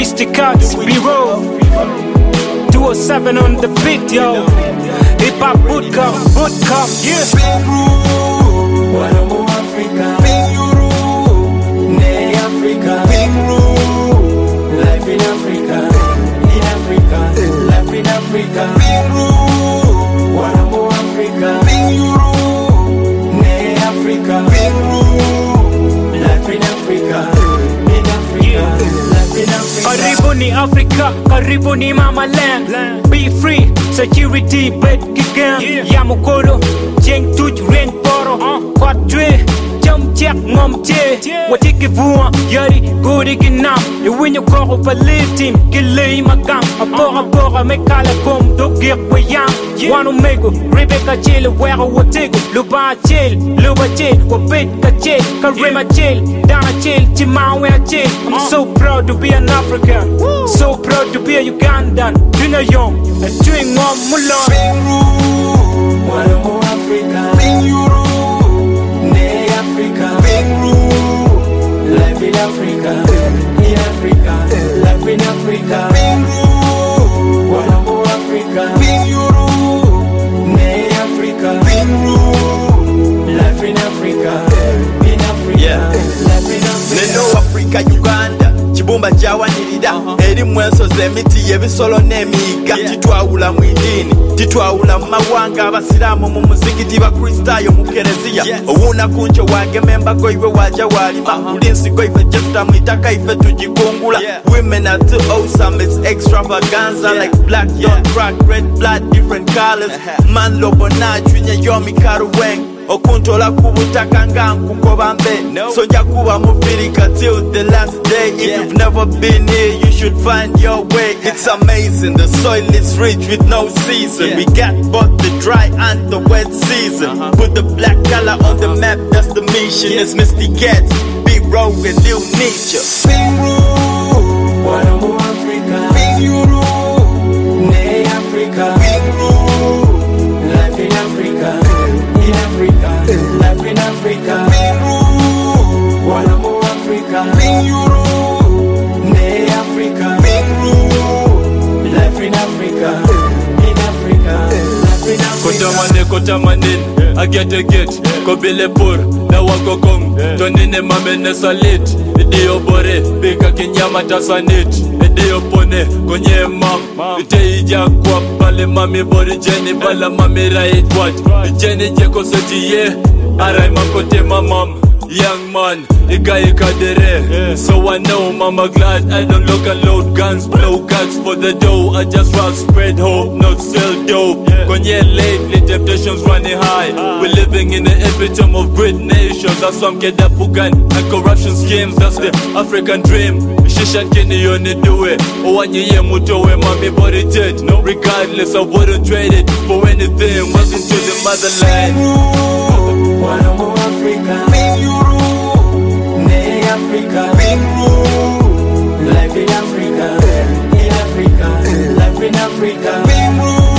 Mystic Arts, B-Roll 207 on the beat, yo. Hip Hop Bootcamp, yeah. Pingroo, Wanamu Africa. Pingroo, Ne Africa. Pingroo, life in Africa. In Africa, life in Africa. Pingroo, Wanamu Africa. Pingroo, Ne Africa. Pingroo, life in Africa. In Africa, life in Africa. Karibuni Africa, karibuni Mama Land. Be free, security, bed kigan. Yamukolo, jeng tuj rain poro. Quadre, jump jack mom te. Watiki vuan, yari guri ginam. You win your call for team, gilay magam. A bora, make kala kom, do get wayam. Wano mego, Rebecca jail, where watego. Luba jail, Luba jail, Wabeka jail, Karima jail, Dana jail, Chimawa jail. I'm so proud to be an African, so proud to be a Ugandan. Junior Young, and doing one Mulan. Pingroo, Wanamu Africa. Pingroo, Ne Africa. Pingroo, life in Africa. In Africa, life in Africa. Pingroo, Wanamu Africa. Pingroo, Ne Africa. Pingroo, life in Africa. In Africa, life in Africa. Neno Africa, Uganda. Chibumba jawanirira eri mwensoze emiti y'ebisolo n'emiiga titwawula mu idini titwawula mu mawanga abasiraamu mu muzikiti bakristaayo mu kereziya owuuna kunjo wange membago iwe waja walima ulinsigo ife jefuta mu itaka ife tugikungula women are too awesome, it's extravaganza like black don't crack red blood different colors man lobo nachwinya yomi karuweng okuntola kubutaka nga nkukoba mbe soja kuba mufirika till the last day. If you've never been here you should find your way. It's amazing, the soil is rich with no season. We got both the dry and the wet season. Put the black color on the map, that's the mission. It's Mystic Arts, B-Roll and Lil Nature. Pingroo, Wanamu Africa. Pingroo, Ne Africa. Pingroo, life in Africa. In Africa, life in Africa. Pingroo, Wanamu Africa. Pingroo, Ne Africa. Pingroo, life in Africa. In Africa, life in Africa. Kotamane, I get Kobile pur, na wako kong Tonine mamene salit Idio bore, bika kinyama tasanit Idio pone, konye mam Ite ija kwa pale mami bori jeni Bala mami right what Jeni jeko setiye Arai makote mamam Young man, Ikai kadere So I know mama glad I don't look and load guns Blow guts for the dough I just rock spread hope, not sell dope Konye lately, temptations running high We're living in the epitome of great nations That's some get that pugan and corruption schemes That's the African dream Shishan kini yoni do it Owanyi ye mutowe mami body dead No regardless I wouldn't trade it For anything, welcome to the motherland Pingroo, Wanamu Africa. Pingroo, Ne Africa. Pingroo, life in Africa. In Africa, life in Africa. Pingroo.